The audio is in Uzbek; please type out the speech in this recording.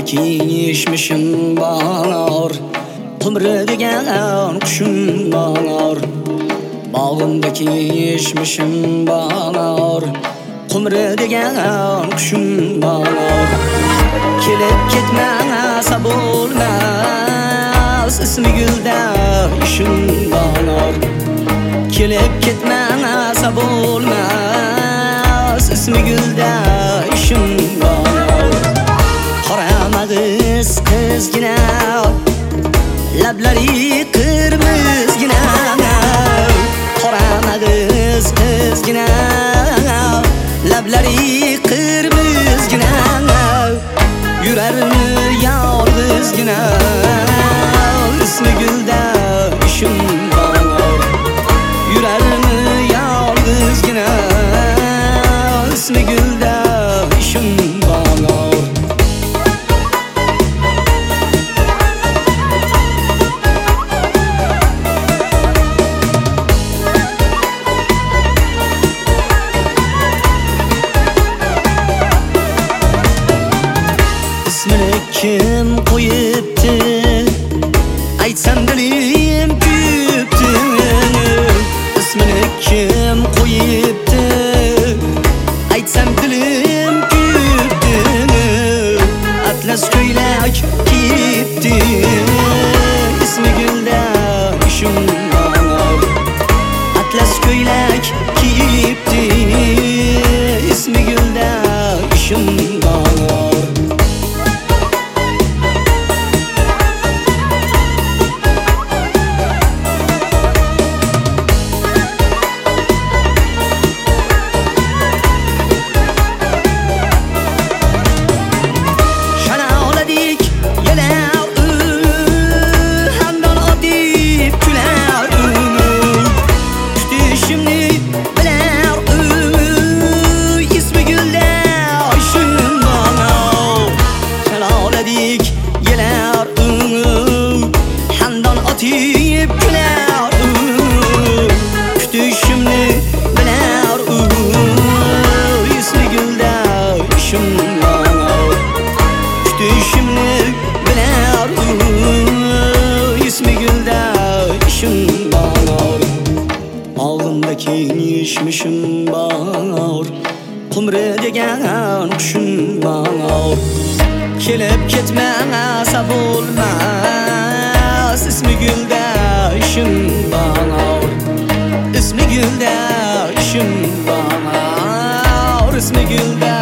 kiyishmishim bor, qumri degan qushim bor. Bog'imda kiyishmishim bor, qumri degan qushim bor. Kelib ketmasa bo'lmas, ismi gulda ishim bor. Kelib ketmasa bo'lmas, ismi gulda ishim bor. Qoramag'iz qizgina, lablari qirmizgina. Qoramag'iz qizgina, lablari qirmizgina. Yurarmi yolg'izgina, ismi gulda ishim bor. Yurarmi yolg'izgina, ismi gulda ishim bor. İsmini kim qo'yibdi? Aytsam dilim kuyibdi. İsmini kim qo'yibdi? Aytsam dilim kuyibdi. Atlas ko'ylak kiyibdi. İsmi gulda ishim bor. Atlas ko'ylak kiyibdi. İsmi gulda ishim bor. Atib güler, kütüşümni biler. İsmi gulda ishim bor. Kütüşümni biler. İsmi gulda ishim bor. Og'imda kiyishmishim bor, qumri degan qushim bor. Kelib ketmasa bo'lmas, ismi gulda ishim bor. Ismi gulda ishim bor. Ismi gulda